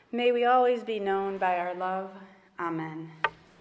May we always be known by our love. Amen.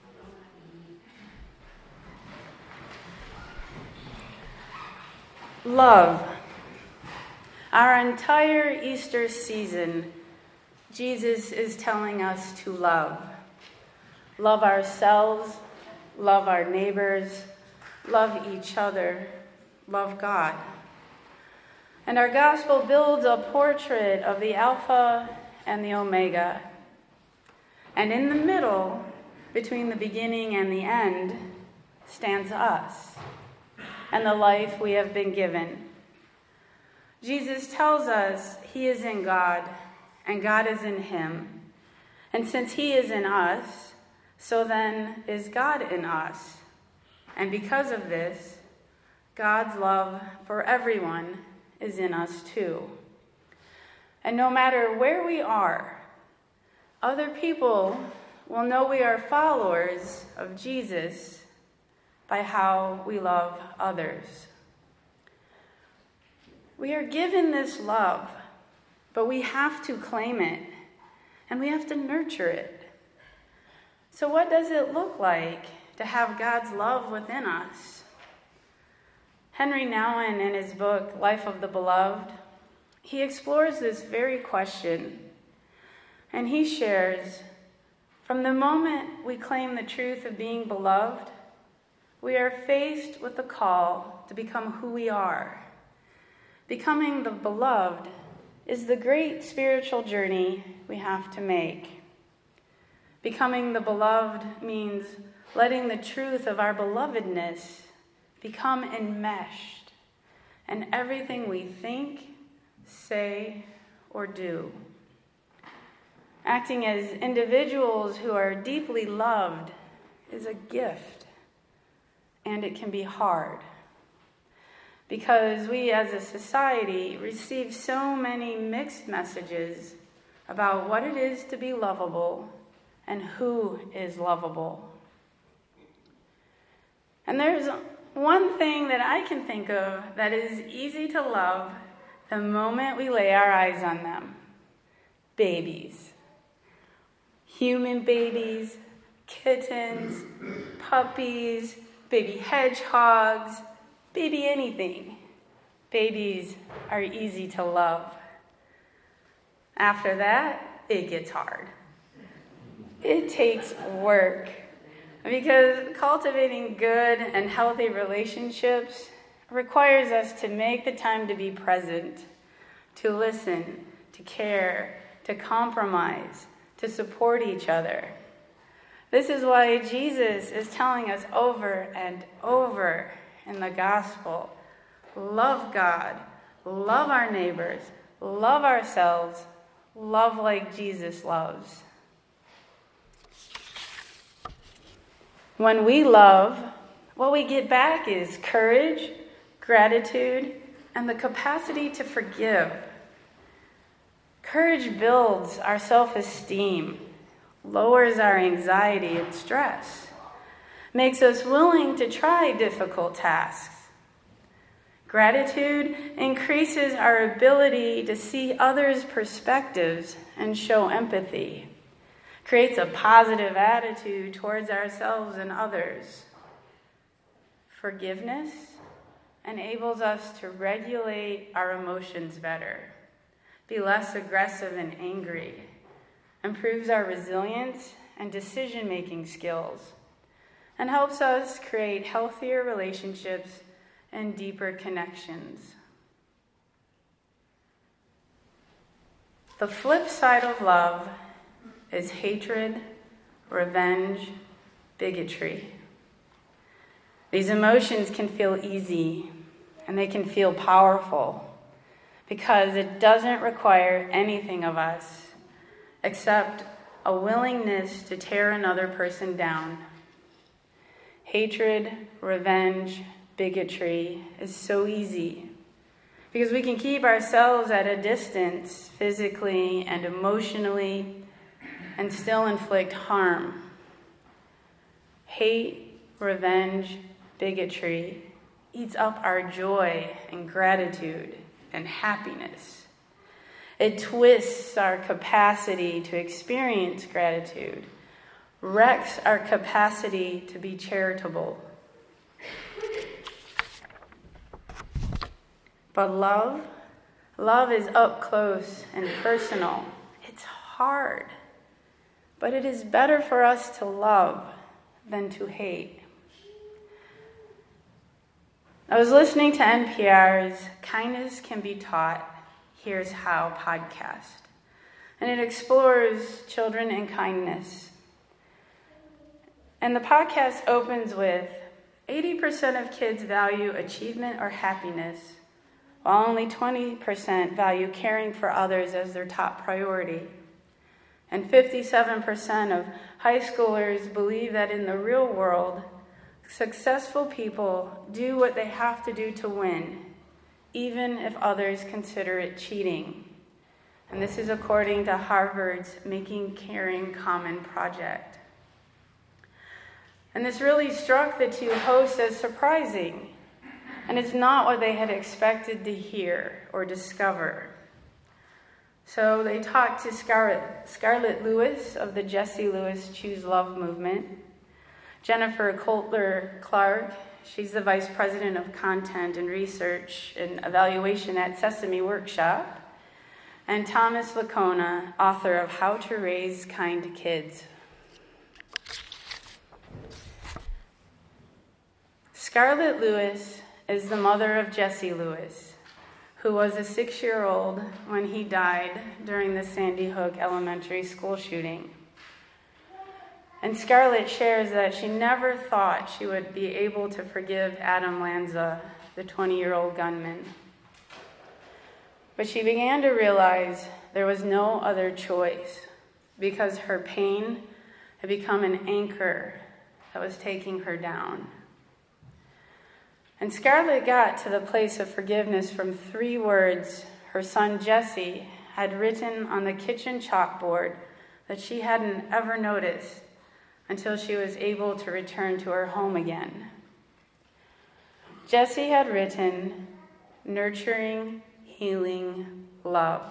Love. Our entire Easter season, Jesus is telling us to love. Love ourselves, love our neighbors, love each other, love God. And our gospel builds a portrait of the Alpha and the Omega. And in the middle, between the beginning and the end, stands us and the life we have been given. Jesus tells us he is in God and God is in him. And since he is in us, so then is God in us. And because of this, God's love for everyone is in us too. And no matter where we are, other people will know we are followers of Jesus by how we love others. We are given this love, but we have to claim it, and we have to nurture it. So what does it look like to have God's love within us? Henry Nouwen, in his book, Life of the Beloved, he explores this very question, and he shares, from the moment we claim the truth of being beloved, we are faced with the call to become who we are. Becoming the beloved is the great spiritual journey we have to make. Becoming the beloved means letting the truth of our belovedness become enmeshed in everything we think, say, or do. Acting as individuals who are deeply loved is a gift, and it can be hard because we as a society receive so many mixed messages about what it is to be lovable and who is lovable. And there's one thing that I can think of that is easy to love the moment we lay our eyes on them. Babies. Human babies, kittens, puppies, baby hedgehogs, baby anything. Babies are easy to love. After that, it gets hard. It takes work because cultivating good and healthy relationships requires us to make the time to be present, to listen, to care, to compromise, to support each other. This is why Jesus is telling us over and over in the gospel, love God, love our neighbors, love ourselves, love like Jesus loves. When we love, what we get back is courage, gratitude, and the capacity to forgive. Courage builds our self-esteem, lowers our anxiety and stress, makes us willing to try difficult tasks. Gratitude increases our ability to see others' perspectives and show empathy, creates a positive attitude towards ourselves and others. Forgiveness enables us to regulate our emotions better, be less aggressive and angry, improves our resilience and decision-making skills, and helps us create healthier relationships and deeper connections. The flip side of love is hatred, revenge, bigotry. These emotions can feel easy and they can feel powerful because it doesn't require anything of us except a willingness to tear another person down. Hatred, revenge, bigotry is so easy because we can keep ourselves at a distance physically and emotionally and still inflict harm. Hate, revenge, bigotry eats up our joy and gratitude and happiness. It twists our capacity to experience gratitude, wrecks our capacity to be charitable. But love is up close and personal. It's hard, but it is better for us to love than to hate. I was listening to NPR's Kindness Can Be Taught, Here's How podcast, and it explores children and kindness. And the podcast opens with 80% of kids value achievement or happiness, while only 20% value caring for others as their top priority. And 57% of high schoolers believe that in the real world, successful people do what they have to do to win, even if others consider it cheating. And this is according to Harvard's Making Caring Common project. And this really struck the two hosts as surprising, and it's not what they had expected to hear or discover. So they talked to Scarlett Lewis of the Jesse Lewis Choose Love movement, Jennifer Coulter-Clark, she's the Vice President of Content and Research and Evaluation at Sesame Workshop, and Thomas Lacona, author of How to Raise Kind Kids. Scarlett Lewis is the mother of Jesse Lewis, who was a 6-year-old when he died during the Sandy Hook Elementary School shooting. And Scarlett shares that she never thought she would be able to forgive Adam Lanza, the 20-year-old gunman. But she began to realize there was no other choice because her pain had become an anchor that was taking her down. And Scarlett got to the place of forgiveness from 3 words her son Jesse had written on the kitchen chalkboard that she hadn't ever noticed until she was able to return to her home again. Jesse had written, "Nurturing, healing, love."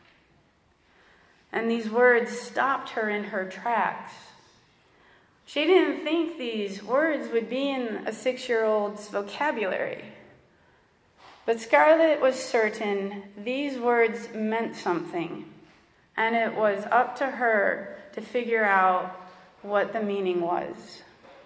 And these words stopped her in her tracks. She didn't think these words would be in a 6-year-old's vocabulary. But Scarlett was certain these words meant something, and it was up to her to figure out what the meaning was.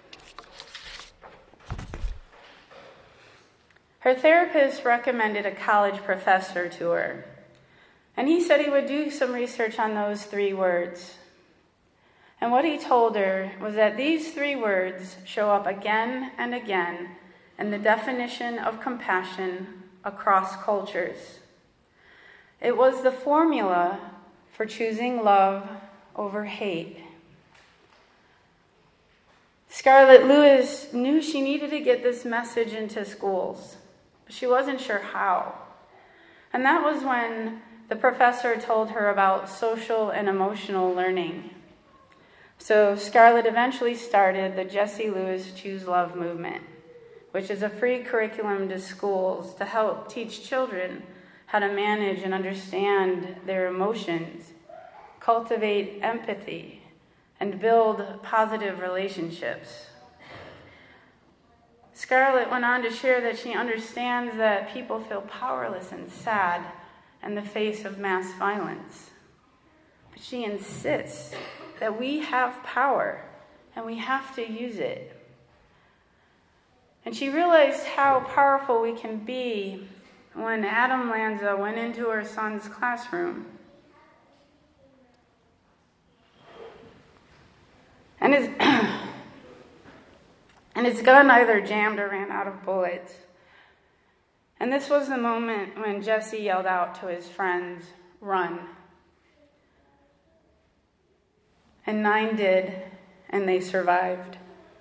Her therapist recommended a college professor to her, and he said he would do some research on those 3 words. And what he told her was that these 3 words show up again and again in the definition of compassion across cultures. It was the formula for choosing love over hate. Scarlett Lewis knew she needed to get this message into schools, but she wasn't sure how. And that was when the professor told her about social and emotional learning. So Scarlett eventually started the Jesse Lewis Choose Love movement, which is a free curriculum to schools to help teach children how to manage and understand their emotions, cultivate empathy, and build positive relationships. Scarlett went on to share that she understands that people feel powerless and sad in the face of mass violence. But she insists that we have power and we have to use it. And she realized how powerful we can be when Adam Lanza went into her son's classroom. And his gun either jammed or ran out of bullets. And this was the moment when Jesse yelled out to his friends, "Run." And 9 did, and they survived.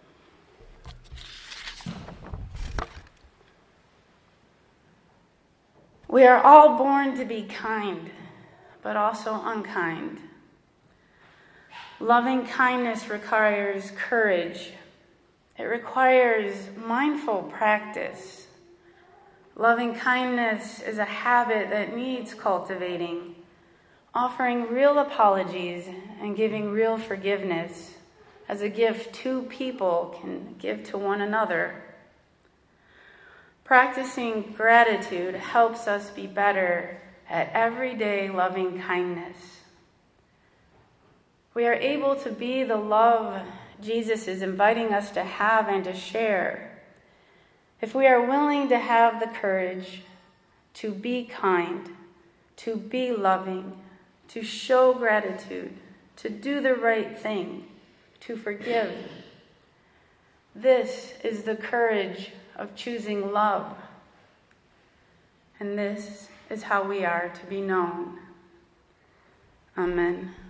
We are all born to be kind, but also unkind. Loving kindness requires courage. It requires mindful practice. Loving kindness is a habit that needs cultivating, offering real apologies and giving real forgiveness as a gift two people can give to one another. Practicing gratitude helps us be better at everyday loving kindness. We are able to be the love Jesus is inviting us to have and to share if we are willing to have the courage to be kind, to be loving, to show gratitude, to do the right thing, to forgive. This is the courage of choosing love. And this is how we are to be known. Amen.